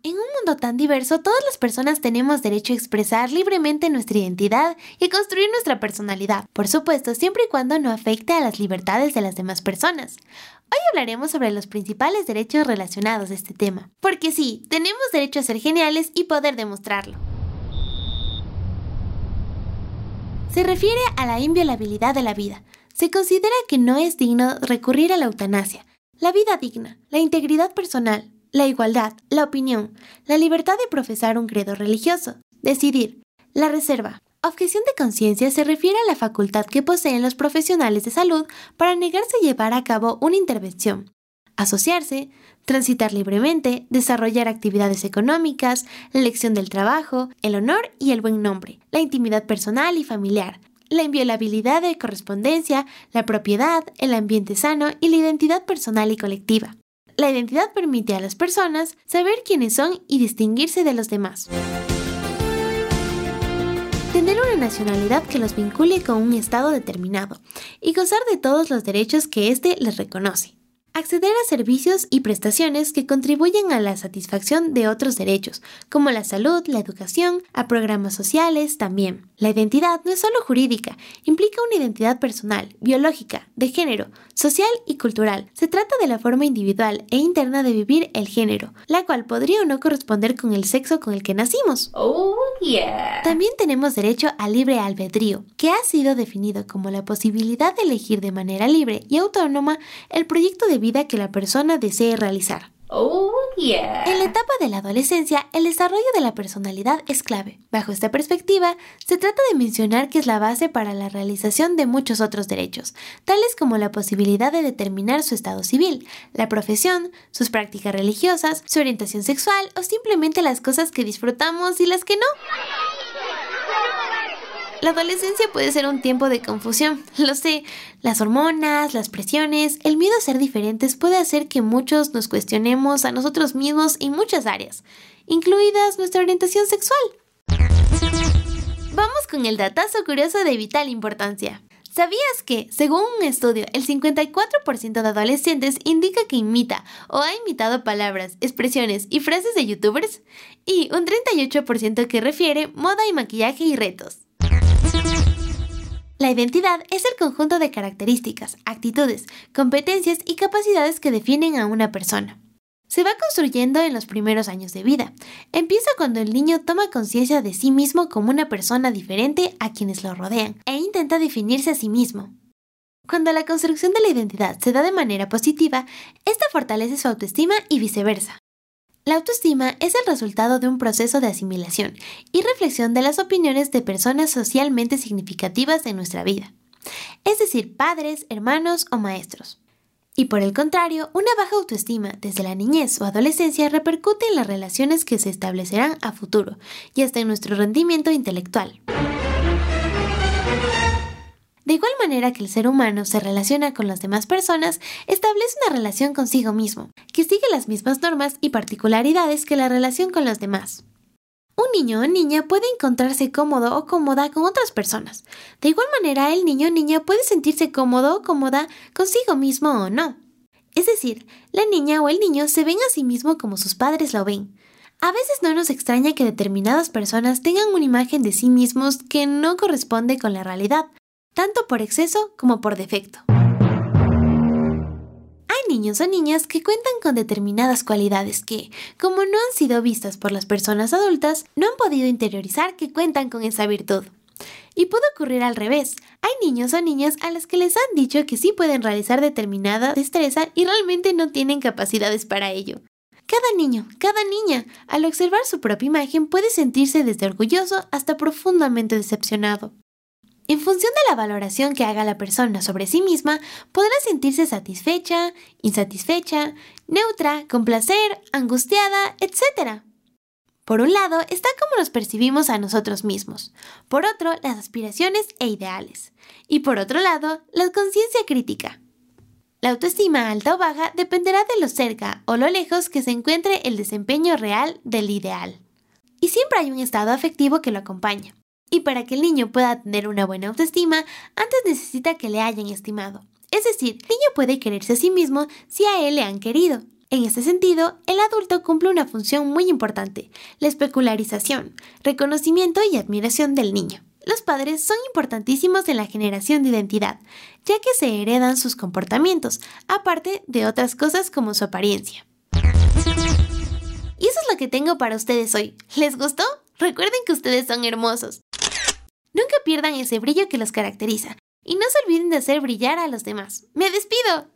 En un mundo tan diverso, todas las personas tenemos derecho a expresar libremente nuestra identidad y a construir nuestra personalidad, por supuesto, siempre y cuando no afecte a las libertades de las demás personas. Hoy hablaremos sobre los principales derechos relacionados a este tema, porque sí, tenemos derecho a ser geniales y poder demostrarlo. Se refiere a la inviolabilidad de la vida. Se considera que no es digno recurrir a la eutanasia, la vida digna, la integridad personal, la igualdad, la opinión, la libertad de profesar un credo religioso, decidir, la reserva. Objeción de conciencia se refiere a la facultad que poseen los profesionales de salud para negarse a llevar a cabo una intervención, asociarse, transitar libremente, desarrollar actividades económicas, la elección del trabajo, el honor y el buen nombre, la intimidad personal y familiar, la inviolabilidad de correspondencia, la propiedad, el ambiente sano y la identidad personal y colectiva. La identidad permite a las personas saber quiénes son y distinguirse de los demás. Tener una nacionalidad que los vincule con un estado determinado y gozar de todos los derechos que éste les reconoce. Acceder a servicios y prestaciones que contribuyen a la satisfacción de otros derechos, como la salud, la educación, a programas sociales también. La identidad no es solo jurídica, implica una identidad personal, biológica, de género, social y cultural. Se trata de la forma individual e interna de vivir el género, la cual podría o no corresponder con el sexo con el que nacimos. Oh, yeah. También tenemos derecho al libre albedrío, que ha sido definido como la posibilidad de elegir de manera libre y autónoma el proyecto de vida que la persona desee realizar. Oh, yeah. En la etapa de la adolescencia, el desarrollo de la personalidad es clave. Bajo esta perspectiva, se trata de mencionar que es la base para la realización de muchos otros derechos, tales como la posibilidad de determinar su estado civil, la profesión, sus prácticas religiosas, su orientación sexual o simplemente las cosas que disfrutamos y las que no. La adolescencia puede ser un tiempo de confusión, lo sé. Las hormonas, las presiones, el miedo a ser diferentes puede hacer que muchos nos cuestionemos a nosotros mismos en muchas áreas, incluidas nuestra orientación sexual. Vamos con el datazo curioso de vital importancia. ¿Sabías que, según un estudio, el 54% de adolescentes indica que imita o ha imitado palabras, expresiones y frases de youtubers? Y un 38% que refiere moda y maquillaje y retos. La identidad es el conjunto de características, actitudes, competencias y capacidades que definen a una persona. Se va construyendo en los primeros años de vida. Empieza cuando el niño toma conciencia de sí mismo como una persona diferente a quienes lo rodean e intenta definirse a sí mismo. Cuando la construcción de la identidad se da de manera positiva, esta fortalece su autoestima y viceversa. La autoestima es el resultado de un proceso de asimilación y reflexión de las opiniones de personas socialmente significativas en nuestra vida, es decir, padres, hermanos o maestros. Y por el contrario, una baja autoestima desde la niñez o adolescencia repercute en las relaciones que se establecerán a futuro y hasta en nuestro rendimiento intelectual. De igual manera que el ser humano se relaciona con las demás personas, establece una relación consigo mismo, que sigue las mismas normas y particularidades que la relación con los demás. Un niño o niña puede encontrarse cómodo o cómoda con otras personas. De igual manera, el niño o niña puede sentirse cómodo o cómoda consigo mismo o no. Es decir, la niña o el niño se ven a sí mismo como sus padres lo ven. A veces no nos extraña que determinadas personas tengan una imagen de sí mismos que no corresponde con la realidad, tanto por exceso como por defecto. Hay niños o niñas que cuentan con determinadas cualidades que, como no han sido vistas por las personas adultas, no han podido interiorizar que cuentan con esa virtud. Y puede ocurrir al revés. Hay niños o niñas a los que les han dicho que sí pueden realizar determinada destreza y realmente no tienen capacidades para ello. Cada niño, cada niña, al observar su propia imagen puede sentirse desde orgulloso hasta profundamente decepcionado. En función de la valoración que haga la persona sobre sí misma, podrá sentirse satisfecha, insatisfecha, neutra, con placer, angustiada, etc. Por un lado está cómo nos percibimos a nosotros mismos, por otro las aspiraciones e ideales, y por otro lado la conciencia crítica. La autoestima alta o baja dependerá de lo cerca o lo lejos que se encuentre el desempeño real del ideal. Y siempre hay un estado afectivo que lo acompaña. Y para que el niño pueda tener una buena autoestima, antes necesita que le hayan estimado. Es decir, el niño puede quererse a sí mismo si a él le han querido. En este sentido, el adulto cumple una función muy importante, la especularización, reconocimiento y admiración del niño. Los padres son importantísimos en la generación de identidad, ya que se heredan sus comportamientos, aparte de otras cosas como su apariencia. Y eso es lo que tengo para ustedes hoy. ¿Les gustó? Recuerden que ustedes son hermosos. Nunca pierdan ese brillo que los caracteriza y no se olviden de hacer brillar a los demás. ¡Me despido!